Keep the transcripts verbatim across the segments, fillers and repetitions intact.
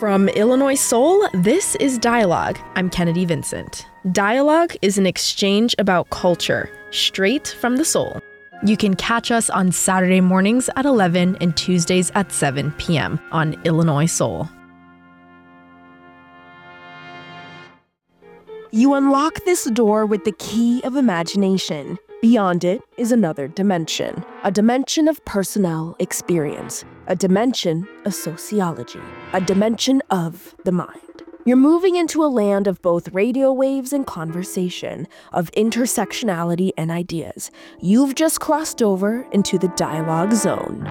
From Illinois Soul, this is Dialogue. I'm Kennedy Vincent. Dialogue is an exchange about culture, straight from the soul. You can catch us on Saturday mornings at eleven and Tuesdays at seven p.m. on Illinois Soul. You unlock this door with the key of imagination. Beyond it is another dimension, a dimension of personnel experience, a dimension of sociology, a dimension of the mind. You're moving into a land of both radio waves and conversation, of intersectionality and ideas. You've just crossed over into the dialogue zone.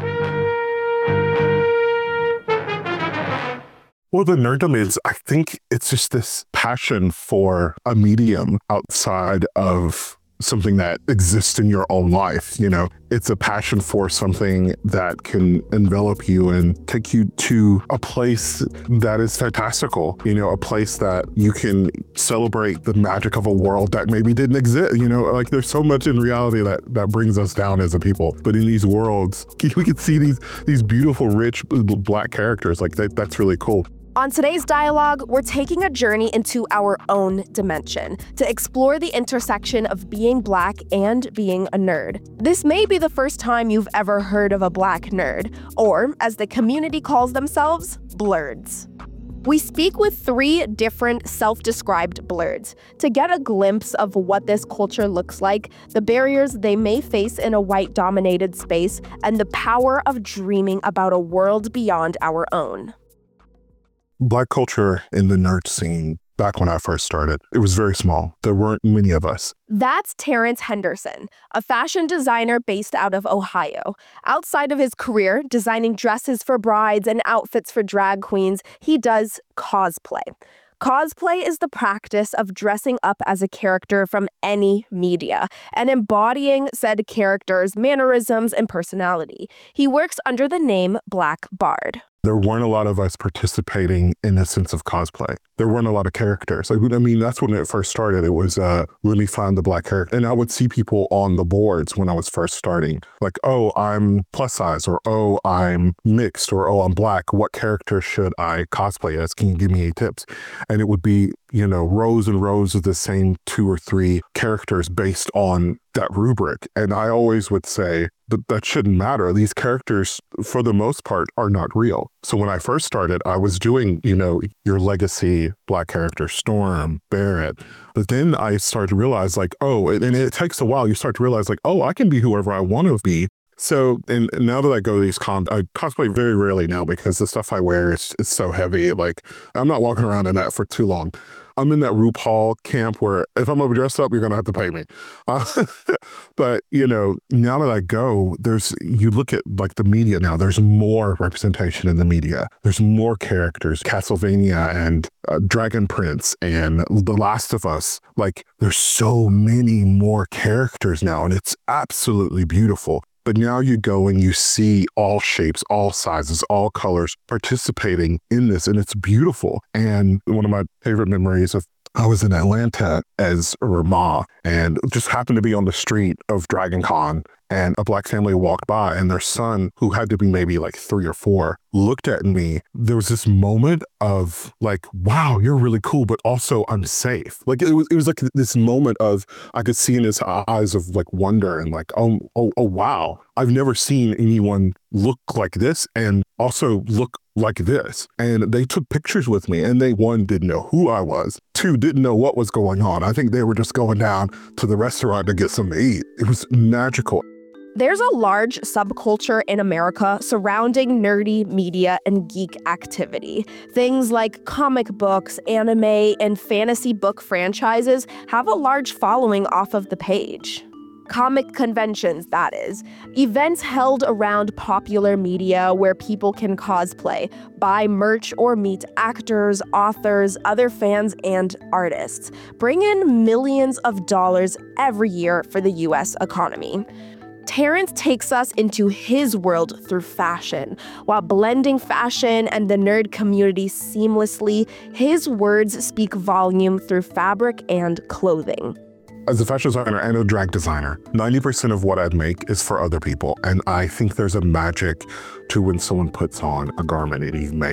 Well, the nerddom is, I think it's just this passion for a medium outside of something that exists in your own life. You know, it's a passion for something that can envelop you and take you to a place that is fantastical, you know, a place that you can celebrate the magic of a world that maybe didn't exist. You know, like there's so much in reality that, that brings us down as a people. But in these worlds, we can see these, these beautiful, rich Black characters. Like that, that's really cool. On today's dialogue, we're taking a journey into our own dimension to explore the intersection of being Black and being a nerd. This may be the first time you've ever heard of a Black nerd, or as the community calls themselves, blurds. We speak with three different self-described blurds to get a glimpse of what this culture looks like, the barriers they may face in a white-dominated space, and the power of dreaming about a world beyond our own. Black culture in the nerd scene, back when I first started, it was very small. There weren't many of us. That's Terrence Henderson, a fashion designer based out of Ohio. Outside of his career, designing dresses for brides and outfits for drag queens, he does cosplay. Cosplay is the practice of dressing up as a character from any media and embodying said character's mannerisms and personality. He works under the name Black Bard. There weren't a lot of us participating in a sense of cosplay. There weren't a lot of characters. Like, I mean, that's when it first started. It was, uh, let me find the Black character. And I would see people on the boards when I was first starting. Like, oh, I'm plus size, or oh, I'm mixed, or oh, I'm Black. What character should I cosplay as? Can you give me any tips? And it would be, you know, rows and rows of the same two or three characters based on that rubric. And I always would say that that shouldn't matter. These characters, for the most part, are not real. So when I first started, I was doing, you know, your legacy Black character, Storm, Barrett. But then I started to realize like, oh, and it takes a while. You start to realize like, oh, I can be whoever I want to be. So, and now that I go to these cons, I cosplay very rarely now because the stuff I wear is, is so heavy. Like, I'm not walking around in that for too long. I'm in that RuPaul camp where if I'm gonna dress up, you're gonna have to pay me. Uh, but, you know, now that I go, there's, you look at like the media now, there's more representation in the media. There's more characters, Castlevania and uh, Dragon Prince and The Last of Us. Like, there's so many more characters now, and it's absolutely beautiful. But now you go and you see all shapes, all sizes, all colors participating in this, and it's beautiful. And one of my favorite memories of I was in Atlanta as Rama and just happened to be on the street of Dragon Con, and a Black family walked by, and their son, who had to be maybe like three or four, looked at me. There was this moment of like, wow, you're really cool, but also I'm safe. Like it was, it was like this moment of, I could see in his eyes of like wonder and like, oh, oh, oh, wow. I've never seen anyone look like this and also look like this. And they took pictures with me, and they, one, didn't know who I was. Two, didn't know what was going on. I think they were just going down to the restaurant to get something to eat. It was magical. There's a large subculture in America surrounding nerdy media and geek activity. Things like comic books, anime, and fantasy book franchises have a large following off of the page. Comic conventions, that is. Events held around popular media where people can cosplay, buy merch, or meet actors, authors, other fans, and artists. Bring in millions of dollars every year for the U S economy. Terrence takes us into his world through fashion. While blending fashion and the nerd community seamlessly, his words speak volume through fabric and clothing. As a fashion designer and a drag designer, ninety percent of what I make is for other people. And I think there's a magic to when someone puts on a garment that you've made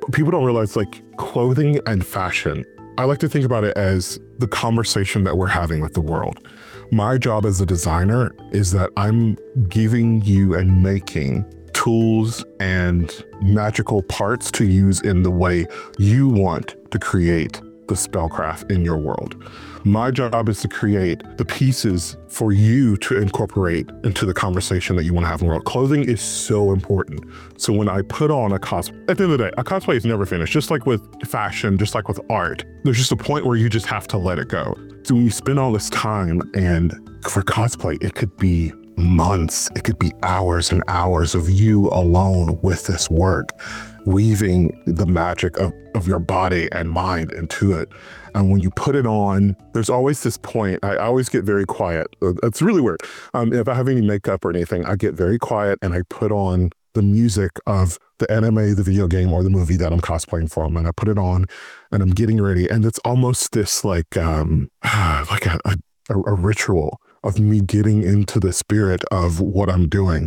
people don't realize like clothing and fashion. I like to think about it as the conversation that we're having with the world. My job as a designer is that I'm giving you and making tools and magical parts to use in the way you want to create the spellcraft in your world. My job is to create the pieces for you to incorporate into the conversation that you want to have in the world. Clothing is so important. So when I put on a cosplay, at the end of the day, a cosplay is never finished. Just like with fashion, just like with art, there's just a point where you just have to let it go. So when you spend all this time, and for cosplay, it could be months, it could be hours and hours of you alone with this work, weaving the magic of, of your body and mind into it. And when you put it on, there's always this point, I always get very quiet. It's really weird. Um, if I have any makeup or anything, I get very quiet and I put on the music of the anime, the video game, or the movie that I'm cosplaying from. And I put it on and I'm getting ready. And it's almost this like, um, like a, a, a ritual of me getting into the spirit of what I'm doing.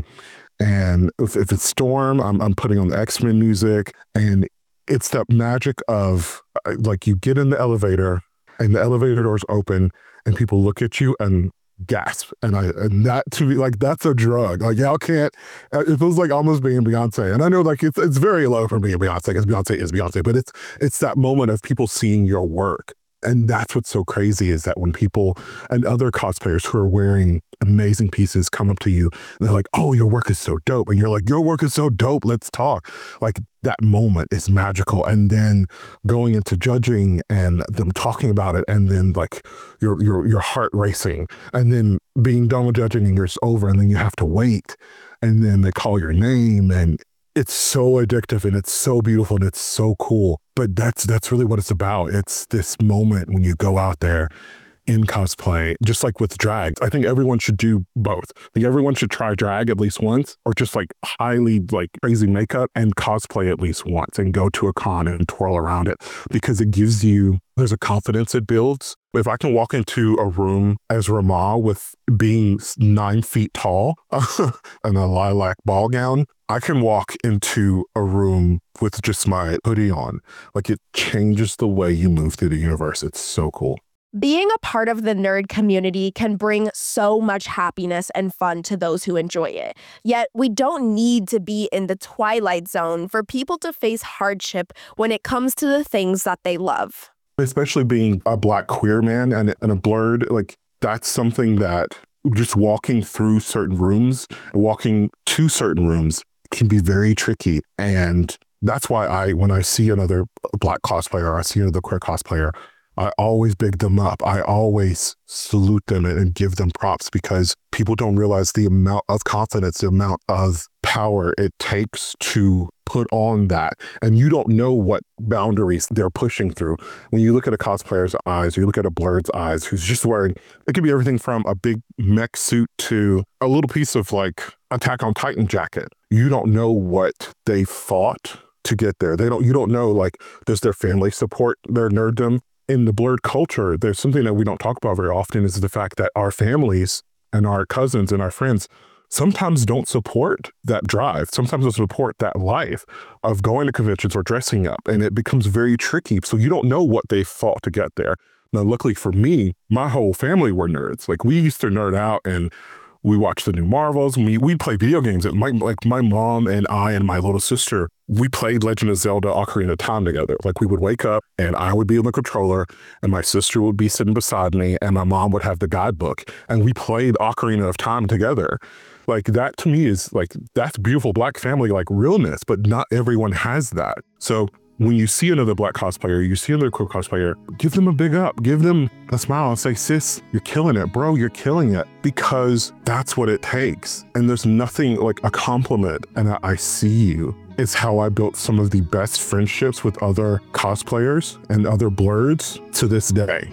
And if, if it's Storm, I'm, I'm putting on the X-Men music, and it's that magic of like you get in the elevator and the elevator doors open and people look at you and gasp. And I, and that to me, like, that's a drug. Like, y'all can't, it feels like almost being Beyonce. And I know like it's, it's very low for being Beyonce because Beyonce is Beyonce, but it's, it's that moment of people seeing your work. And that's what's so crazy is that when people and other cosplayers who are wearing amazing pieces come up to you and they're like, oh, your work is so dope. And you're like, your work is so dope. Let's talk. Like that moment is magical. And then going into judging and them talking about it, and then like your your your heart racing, and then being done with judging and it's over, and then you have to wait, and then they call your name, and it's so addictive and it's so beautiful and it's so cool. But that's that's really what it's about. It's this moment when you go out there in cosplay, just like with drag. I think everyone should do both. I think everyone should try drag at least once, or just like highly like crazy makeup and cosplay at least once, and go to a con and twirl around it, because it gives you, there's a confidence it builds. If I can walk into a room as Rama with being nine feet tall and a lilac ball gown, I can walk into a room with just my hoodie on. Like, it changes the way you move through the universe. It's so cool. Being a part of the nerd community can bring so much happiness and fun to those who enjoy it. Yet, we don't need to be in the twilight zone for people to face hardship when it comes to the things that they love. Especially being a Black queer man and, and a blurred, like, that's something that just walking through certain rooms, walking to certain rooms can be very tricky. And that's why I, when I see another Black cosplayer, or I see another queer cosplayer, I always big them up. I always salute them and give them props, because people don't realize the amount of confidence, the amount of power it takes to put on that. And you don't know what boundaries they're pushing through. When you look at a cosplayer's eyes, or you look at a blurred's eyes, who's just wearing, it could be everything from a big mech suit to a little piece of like Attack on Titan jacket. You don't know what they fought to get there. They don't, you don't know, like, does their family support their nerddom? In the blurred culture, there's something that we don't talk about very often, is the fact that our families and our cousins and our friends sometimes don't support that drive. Sometimes don't support that life of going to conventions or dressing up, and it becomes very tricky. So you don't know what they fought to get there. Now, luckily for me, my whole family were nerds. Like, we used to nerd out, and we watched the new Marvels. We we play video games. My, like my mom and I and my little sister, we played Legend of Zelda Ocarina of Time together. Like, we would wake up and I would be on the controller and my sister would be sitting beside me and my mom would have the guidebook, and we played Ocarina of Time together. Like, that to me is like, that's beautiful Black family, like realness, but not everyone has that. So when you see another Black cosplayer, you see another queer cosplayer, give them a big up, give them a smile and say, sis, you're killing it, bro, you're killing it, because that's what it takes. And there's nothing like a compliment and a, I see you. It's how I built some of the best friendships with other cosplayers and other blurreds to this day.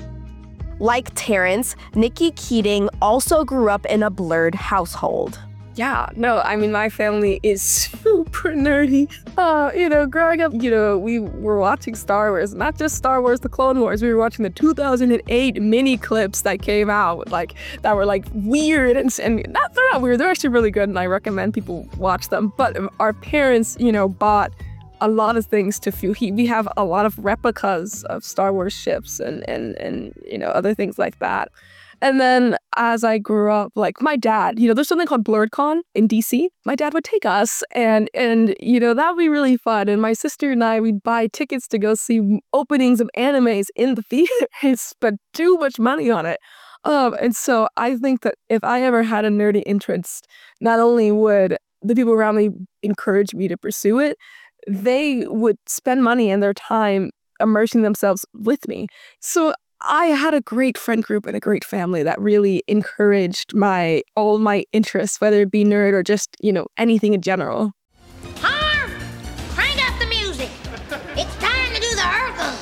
Like Terrence, Nikki Keating also grew up in a blurred household. Yeah, no, I mean, my family is super nerdy. Uh, you know, growing up, you know, we were watching Star Wars, not just Star Wars, the Clone Wars. We were watching the two thousand eight mini clips that came out, like, that were, like, weird. And, and not, they're not weird. They're actually really good, and I recommend people watch them. But our parents, you know, bought a lot of things to feel. We have a lot of replicas of Star Wars ships and, and, and, you know, other things like that. And then as I grew up, like my dad, you know, there's something called BlurredCon in D C. My dad would take us and, and you know, that would be really fun. And my sister and I, we'd buy tickets to go see openings of animes in the theater and spend too much money on it. Um, and so I think that if I ever had a nerdy interest, not only would the people around me encourage me to pursue it, they would spend money and their time immersing themselves with me. So I had a great friend group and a great family that really encouraged my all my interests, whether it be nerd or just, you know, anything in general. Harv! Crank up the music! It's time to do the Urkel!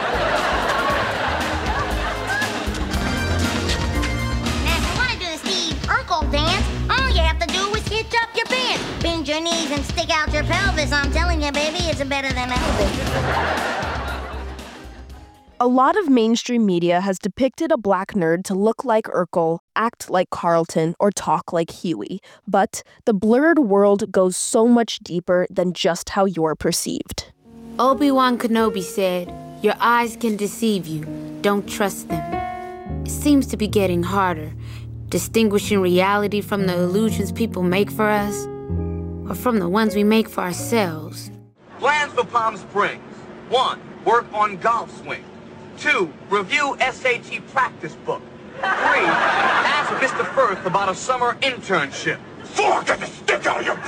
Now, if you want to do the Steve Urkel dance, all you have to do is hitch up your pants, bend your knees, and stick out your pelvis. I'm telling you, baby, it's better than Elvis. A lot of mainstream media has depicted a black nerd to look like Urkel, act like Carlton, or talk like Huey. But the blurred world goes so much deeper than just how you're perceived. Obi-Wan Kenobi said, "Your eyes can deceive you. Don't trust them." It seems to be getting harder, distinguishing reality from the illusions people make for us, or from the ones we make for ourselves. Plans for Palm Springs. One, work on golf swing. Two, review S A T practice book. Three, ask Mister Firth about a summer internship. Four, get the stick out of your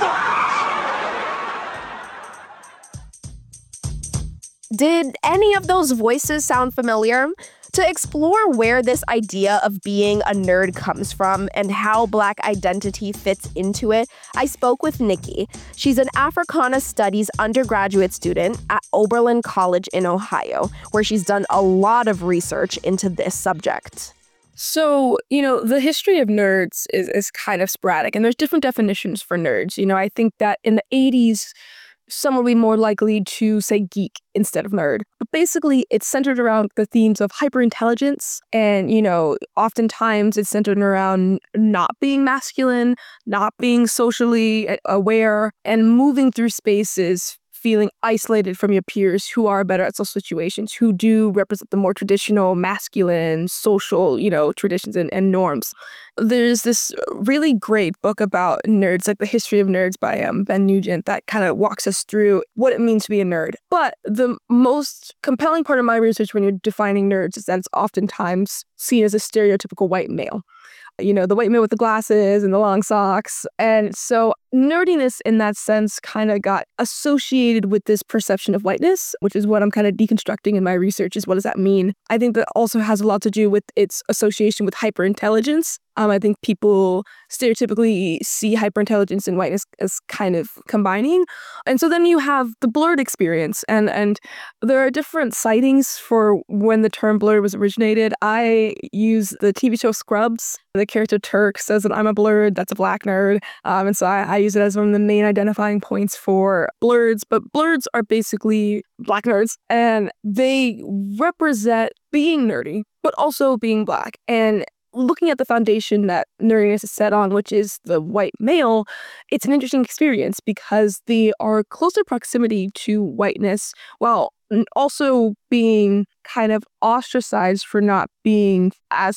butt! Did any of those voices sound familiar? To explore where this idea of being a nerd comes from and how Black identity fits into it, I spoke with Nikki. She's an Africana Studies undergraduate student at Oberlin College in Ohio, where she's done a lot of research into this subject. So, you know, the history of nerds is, is kind of sporadic, and there's different definitions for nerds. You know, I think that in the eighties, some will be more likely to say geek instead of nerd. But basically, it's centered around the themes of hyperintelligence. And, you know, oftentimes it's centered around not being masculine, not being socially aware, and moving through spaces feeling isolated from your peers who are better at social situations, who do represent the more traditional masculine social, you know, traditions and, and norms. There's this really great book about nerds, like The History of Nerds by um, Ben Nugent, that kind of walks us through what it means to be a nerd. But the most compelling part of my research when you're defining nerds is that it's oftentimes seen as a stereotypical white male. You know, the white male with the glasses and the long socks. And so nerdiness in that sense kind of got associated with this perception of whiteness, which is what I'm kind of deconstructing in my research is what does that mean? I think that also has a lot to do with its association with hyperintelligence. Um, I think people stereotypically see hyperintelligence and whiteness as kind of combining. And so then you have the blurred experience. And, and there are different sightings for when the term blurred was originated. I use the T V show Scrubs. The character Turk says that I'm a blurred, that's a black nerd. Um, and so I, I use it as one of the main identifying points for blurreds. But blurreds are basically black nerds, and they represent being nerdy, but also being black. And looking at the foundation that nerdiness is set on, which is the white male, it's an interesting experience because they are closer proximity to whiteness while also being kind of ostracized for not being as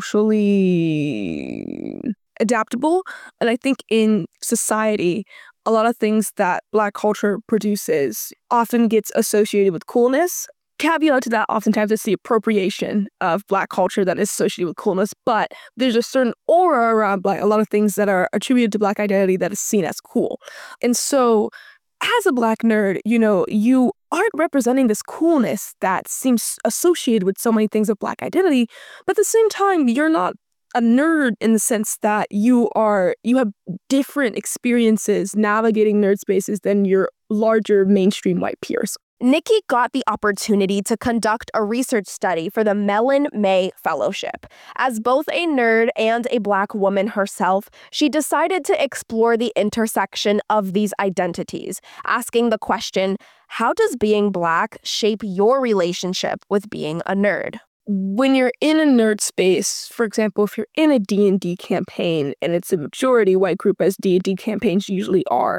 socially adaptable. And I think in society, a lot of things that Black culture produces often gets associated with coolness. Caveat to that, oftentimes it's the appropriation of Black culture that is associated with coolness, but there's a certain aura around Black, a lot of things that are attributed to Black identity that is seen as cool. And so as a Black nerd, you know, you aren't representing this coolness that seems associated with so many things of Black identity, but at the same time, you're not a nerd in the sense that you are, you have different experiences navigating nerd spaces than your larger mainstream white peers. Nikki got the opportunity to conduct a research study for the Mellon May Fellowship. As both a nerd and a Black woman herself, she decided to explore the intersection of these identities, asking the question, how does being Black shape your relationship with being a nerd? When you're in a nerd space, for example, if you're in a D and D campaign, and it's a majority white group as D and D campaigns usually are,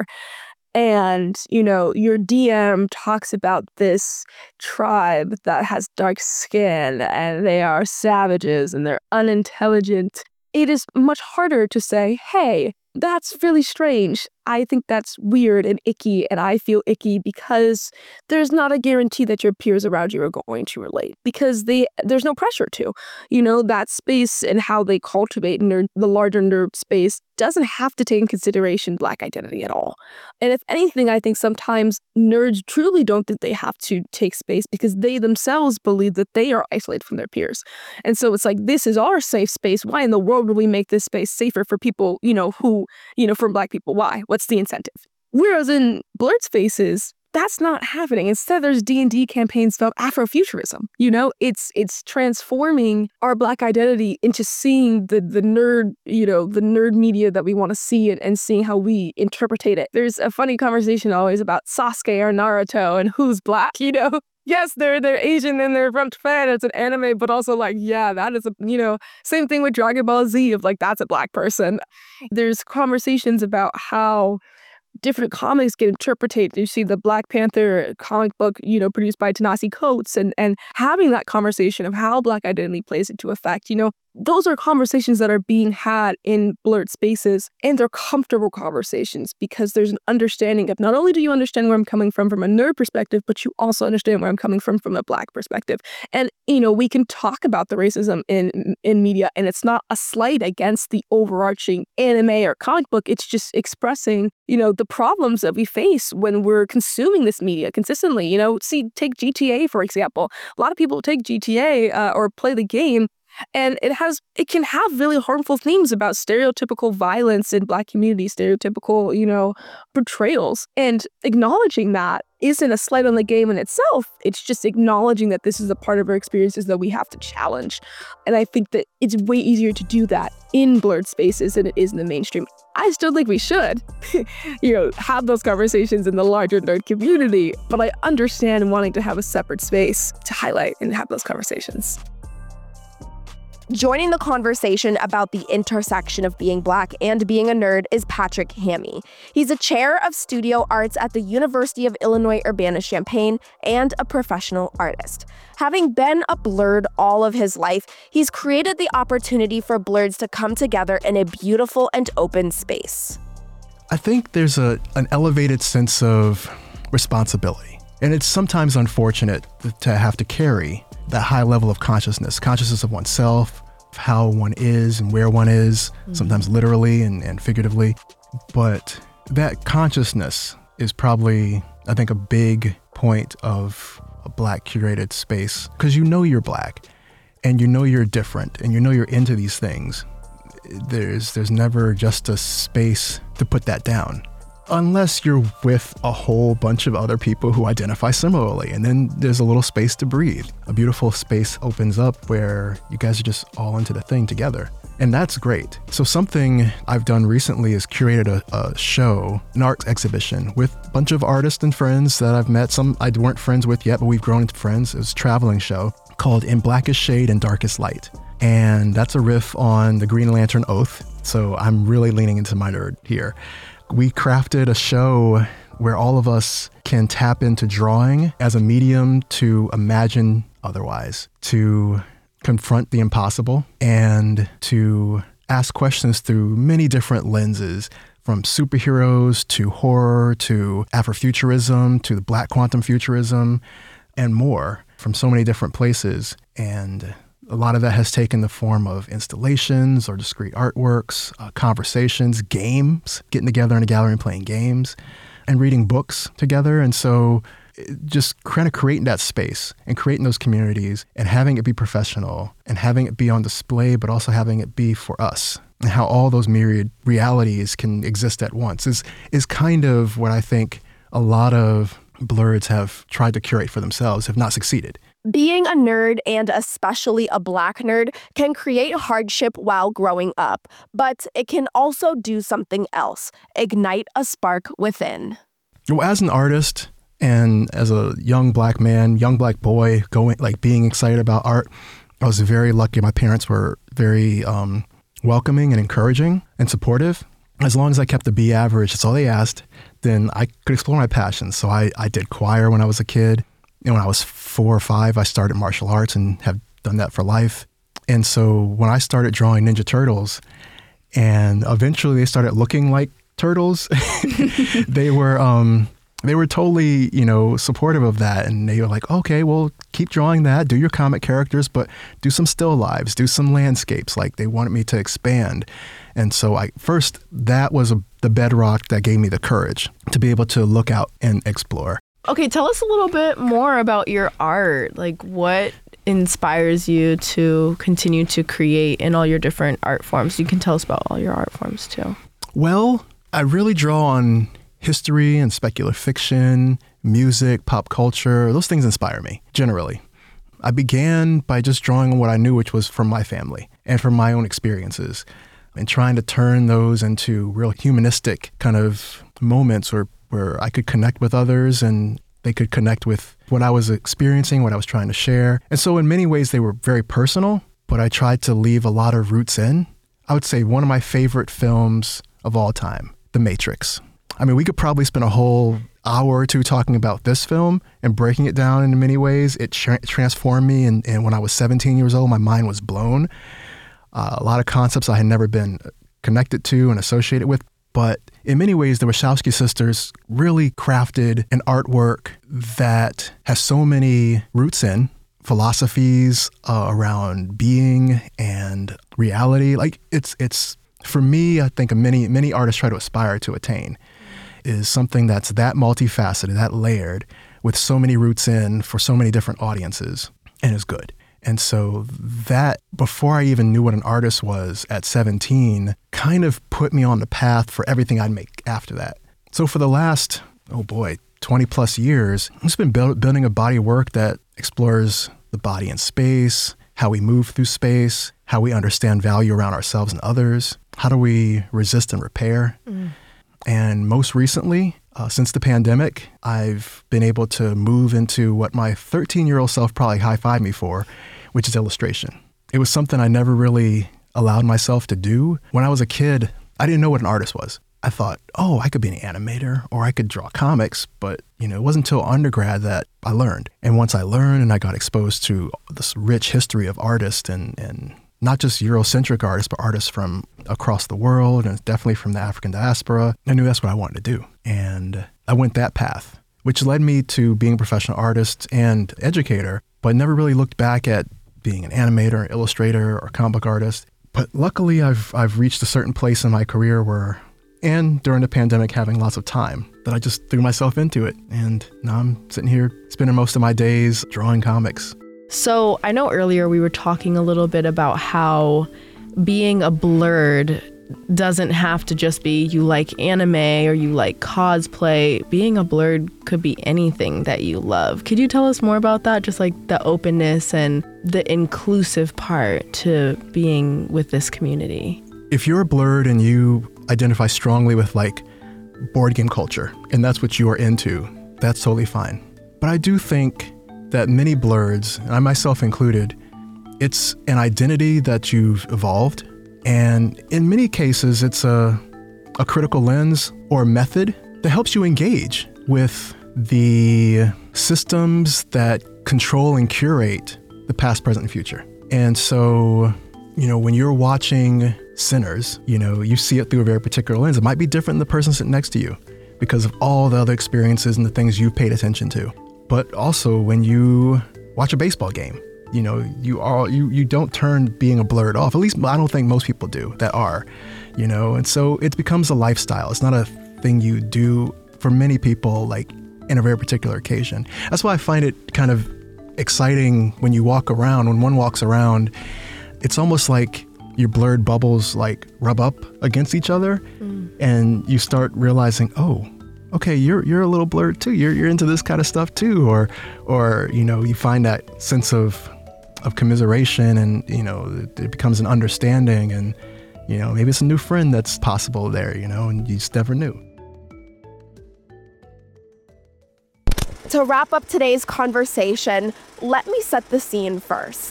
and, you know, your D M talks about this tribe that has dark skin and they are savages and they're unintelligent, it is much harder to say, hey, that's really strange. I think that's weird and icky, and I feel icky because there's not a guarantee that your peers around you are going to relate because they there's no pressure to. You know, that space and how they cultivate nerd, the larger nerd space doesn't have to take in consideration Black identity at all. And if anything, I think sometimes nerds truly don't think they have to take space because they themselves believe that they are isolated from their peers. And so it's like, this is our safe space. Why in the world would we make this space safer for people, you know, who, you know, for Black people? Why? What's the incentive? Whereas in blurred spaces, that's not happening. Instead, there's D and D campaigns about Afrofuturism. You know, it's it's transforming our Black identity into seeing the the nerd, you know, the nerd media that we want to see and, and seeing how we interpretate it. There's a funny conversation always about Sasuke or Naruto and who's Black, you know? Yes, they're they're Asian and they're from Japan. It's an anime, but also like, yeah, that is a, you know, same thing with Dragon Ball Z of like, that's a Black person. There's conversations about how different comics get interpreted. You see the Black Panther comic book, you know, produced by Ta-Nehisi Coates, and and having that conversation of how Black identity plays into effect, you know, those are conversations that are being had in blurred spaces, and they're comfortable conversations because there's an understanding of not only do you understand where I'm coming from from a nerd perspective, but you also understand where I'm coming from from a Black perspective. And, you know, we can talk about the racism in in media, and it's not a slight against the overarching anime or comic book. It's just expressing, you know, the problems that we face when we're consuming this media consistently. You know, see, take G T A, for example. A lot of people take G T A uh, or play the game, and it has it can have really harmful themes about stereotypical violence in Black communities, stereotypical, you know, portrayals. And acknowledging that isn't a slight on the game in itself. It's just acknowledging that this is a part of our experiences that we have to challenge. And I think that it's way easier to do that in blurred spaces than it is in the mainstream. I still think we should, you know, have those conversations in the larger nerd community, but I understand wanting to have a separate space to highlight and have those conversations. Joining the conversation about the intersection of being Black and being a nerd is Patrick Hammy. He's a chair of studio arts at the University of Illinois Urbana-Champaign and a professional artist. Having been a blurred all of his life, he's created the opportunity for blurreds to come together in a beautiful and open space. I think there's a an elevated sense of responsibility, and it's sometimes unfortunate to have to carry that high level of consciousness, consciousness of oneself, of how one is and where one is, mm-hmm. sometimes literally and, and figuratively. But that consciousness is probably, I think, a big point of a Black curated space, because you know you're Black and you know you're different and you know you're into these things. There's, there's never just a space to put that down, unless you're with a whole bunch of other people who identify similarly. And then there's a little space to breathe. A beautiful space opens up where you guys are just all into the thing together. And that's great. So something I've done recently is curated a, a show, an art exhibition with a bunch of artists and friends that I've met. Some I weren't friends with yet, but we've grown into friends. It was a traveling show called In Blackest Shade and Darkest Light. And that's a riff on the Green Lantern Oath. So I'm really leaning into my nerd here. We crafted a show where all of us can tap into drawing as a medium to imagine otherwise, to confront the impossible, and to ask questions through many different lenses, from superheroes to horror to Afrofuturism to the Black quantum futurism and more, from so many different places. And a lot of that has taken the form of installations or discrete artworks, uh, conversations, games, getting together in a gallery and playing games, and reading books together. And so just kind of creating that space and creating those communities and having it be professional and having it be on display, but also having it be for us, and how all those myriad realities can exist at once is is kind of what I think a lot of blurs have tried to curate for themselves have not succeeded. Being a nerd, and especially a Black nerd, can create hardship while growing up, but it can also do something else, ignite a spark within. Well, as an artist and as a young Black man, young Black boy, going like being excited about art, I was very lucky. My parents were very um, welcoming and encouraging and supportive. As long as I kept the B average, that's all they asked, then I could explore my passions. So I, I did choir when I was a kid. And when I was four or five, I started martial arts and have done that for life. And so when I started drawing Ninja Turtles, and eventually they started looking like turtles, they were um, they were totally, you know, supportive of that. And they were like, okay, well, keep drawing that, do your comic characters, but do some still lives, do some landscapes. Like they wanted me to expand. And so I first, that was a, the bedrock that gave me the courage to be able to look out and explore. Okay, tell us a little bit more about your art. Like, what inspires you to continue to create in all your different art forms? You can tell us about all your art forms, too. Well, I really draw on history and speculative fiction, music, pop culture. Those things inspire me, generally. I began by just drawing on what I knew, which was from my family and from my own experiences, and trying to turn those into real humanistic kind of moments or where I could connect with others and they could connect with what I was experiencing, what I was trying to share. And so in many ways, they were very personal, but I tried to leave a lot of roots in. I would say one of my favorite films of all time, The Matrix. I mean, we could probably spend a whole hour or two talking about this film and breaking it down in many ways. It tra- transformed me, and, and when I was seventeen years old, my mind was blown. Uh, a lot of concepts I had never been connected to and associated with. But in many ways, the Wachowski sisters really crafted an artwork that has so many roots in philosophies uh, around being and reality. Like it's it's for me, I think many many artists try to aspire to attain is something that's that multifaceted, that layered, with so many roots in for so many different audiences, and is good. And so that, before I even knew what an artist was at seventeen, kind of put me on the path for everything I'd make after that. So for the last, oh boy, twenty plus years, I've just been build, building a body of work that explores the body in space, how we move through space, how we understand value around ourselves and others, how do we resist and repair. Mm. And most recently, Uh, since the pandemic, I've been able to move into what my thirteen-year-old self probably high-fived me for, which is illustration. It was something I never really allowed myself to do. When I was a kid, I didn't know what an artist was. I thought, oh, I could be an animator or I could draw comics, but you know, it wasn't until undergrad that I learned. And once I learned and I got exposed to this rich history of artists and, and not just Eurocentric artists, but artists from across the world and definitely from the African diaspora, I knew that's what I wanted to do. And I went that path, which led me to being a professional artist and educator, but never really looked back at being an animator, illustrator, or comic book artist. But luckily, I've I've reached a certain place in my career where, and during the pandemic, having lots of time, that I just threw myself into it. And now I'm sitting here spending most of my days drawing comics. So I know earlier we were talking a little bit about how being a blurred doesn't have to just be you like anime or you like cosplay. Being a blurred could be anything that you love. Could you tell us more about that? Just like the openness and the inclusive part to being with this community. If you're blurred and you identify strongly with like board game culture and that's what you are into, that's totally fine. But I do think that many blurreds, and I myself included, it's an identity that you've evolved. And in many cases, it's a, a critical lens or method that helps you engage with the systems that control and curate the past, present, and future. And so, you know, when you're watching Sinners, you know, you see it through a very particular lens. It might be different than the person sitting next to you because of all the other experiences and the things you've paid attention to. But also when you watch a baseball game, you know, you are you you don't turn being a blurred off. At least I don't think most people do that are, you know. And so it becomes a lifestyle. It's not a thing you do for many people, like in a very particular occasion. That's why I find it kind of exciting when you walk around. When one walks around, it's almost like your blurred bubbles like rub up against each other, mm. and you start realizing, oh, okay, you're you're a little blurred too. You're you're into this kind of stuff too, or or you know, you find that sense of of commiseration, and you know, it, it becomes an understanding, and you know, maybe it's a new friend that's possible there, you know, and you just never knew. To wrap up today's conversation, let me set the scene first.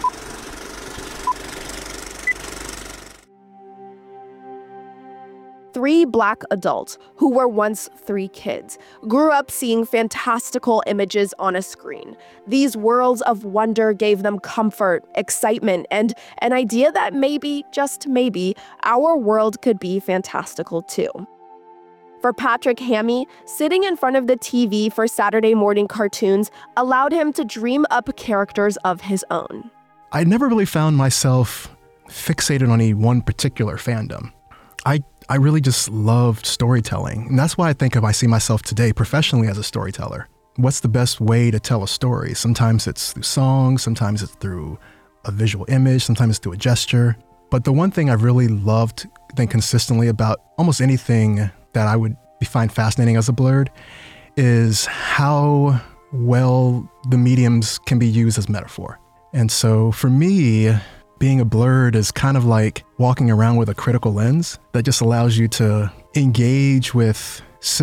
Three Black adults, who were once three kids, grew up seeing fantastical images on a screen. These worlds of wonder gave them comfort, excitement, and an idea that maybe, just maybe, our world could be fantastical too. For Patrick Hammy, sitting in front of the T V for Saturday morning cartoons allowed him to dream up characters of his own. I never really found myself fixated on any one particular fandom. I I really just loved storytelling, and that's why I think of I see myself today professionally as a storyteller. What's the best way to tell a story? Sometimes it's through songs, sometimes it's through a visual image, sometimes it's through a gesture. But the one thing I really loved then consistently about almost anything that I would find fascinating as a blurred is how well the mediums can be used as metaphor. And so for me, being a blurred is kind of like walking around with a critical lens that just allows you to engage with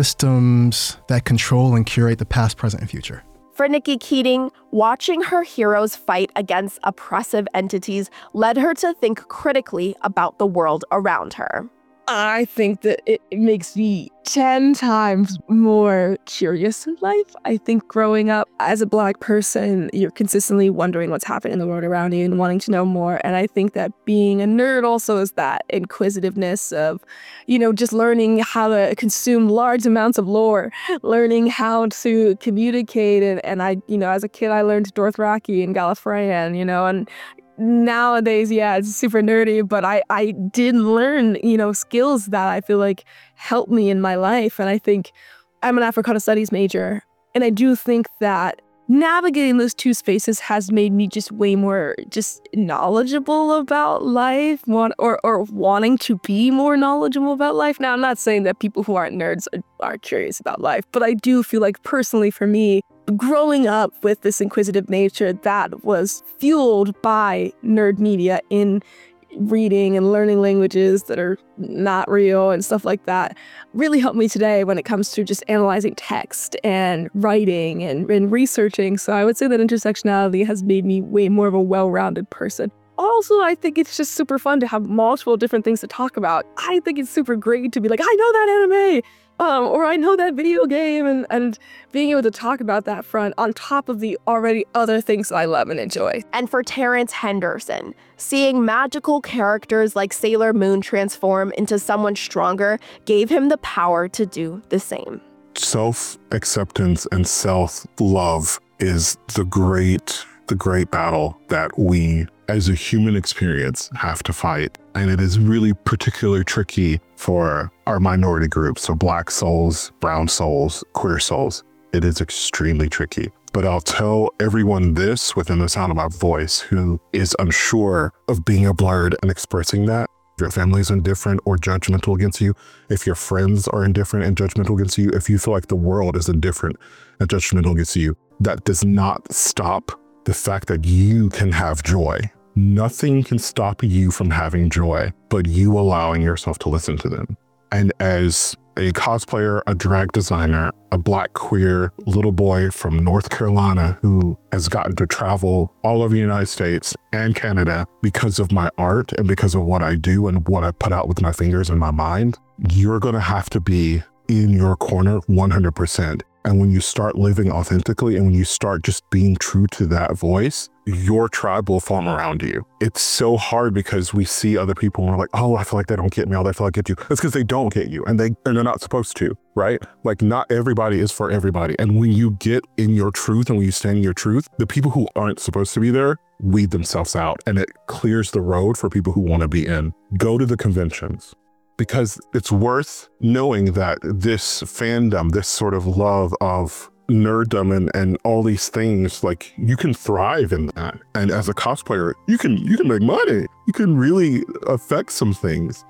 systems that control and curate the past, present, and future. For Nikki Keating, watching her heroes fight against oppressive entities led her to think critically about the world around her. I think that it makes me ten times more curious in life. I think growing up as a Black person, you're consistently wondering what's happening in the world around you and wanting to know more. And I think that being a nerd also is that inquisitiveness of, you know, just learning how to consume large amounts of lore, learning how to communicate. And, and I, you know, as a kid, I learned Dothraki and Gallifreyan, you know, and nowadays, yeah, it's super nerdy, but I, I did learn, you know, skills that I feel like helped me in my life. And I think I'm an Africana Studies major, and I do think that navigating those two spaces has made me just way more just knowledgeable about life, want, or, or wanting to be more knowledgeable about life. Now, I'm not saying that people who aren't nerds are, are curious about life, but I do feel like personally for me, growing up with this inquisitive nature that was fueled by nerd media in reading and learning languages that are not real and stuff like that really helped me today when it comes to just analyzing text and writing and, and researching. So I would say that intersectionality has made me way more of a well-rounded person. Also, I think it's just super fun to have multiple different things to talk about. I think it's super great to be like, I know that anime, um, or I know that video game, and, and being able to talk about that front on top of the already other things that I love and enjoy. And for Terrence Henderson, seeing magical characters like Sailor Moon transform into someone stronger gave him the power to do the same. Self-acceptance and self-love is the great, the great battle that we as a human experience have to fight. And it is really particularly tricky for our minority groups, so Black souls, brown souls, queer souls. It is extremely tricky. But I'll tell everyone this within the sound of my voice who is unsure of being a blurred and expressing that. If your family is indifferent or judgmental against you, if your friends are indifferent and judgmental against you, if you feel like the world is indifferent and judgmental against you, that does not stop the fact that you can have joy. Nothing can stop you from having joy, but you allowing yourself to listen to them. And as a cosplayer, a drag designer, a Black queer little boy from North Carolina who has gotten to travel all over the United States and Canada because of my art and because of what I do and what I put out with my fingers and my mind, you're gonna have to be in your corner one hundred percent. And when you start living authentically and when you start just being true to that voice, your tribe will form around you. It's so hard because we see other people and we're like, oh, I feel like they don't get me. Oh, I feel like I get you. That's because they don't get you and, they, and they're not supposed to, right? Like not everybody is for everybody. And when you get in your truth and when you stand in your truth, the people who aren't supposed to be there weed themselves out and it clears the road for people who want to be in. Go to the conventions. Because it's worth knowing that this fandom, this sort of love of nerddom and, and all these things, like you can thrive in that. And as a cosplayer, you can you can make money. You can really affect some things.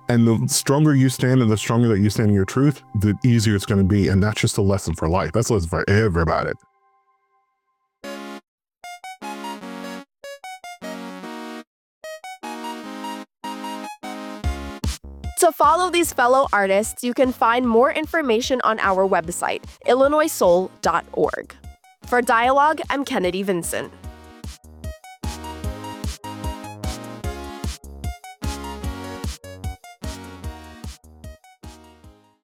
And the stronger you stand and the stronger that you stand in your truth, the easier it's going to be. And that's just a lesson for life. That's a lesson for everybody. To follow these fellow artists, you can find more information on our website, illinois soul dot org. For Dialogue, I'm Kennedy Vincent.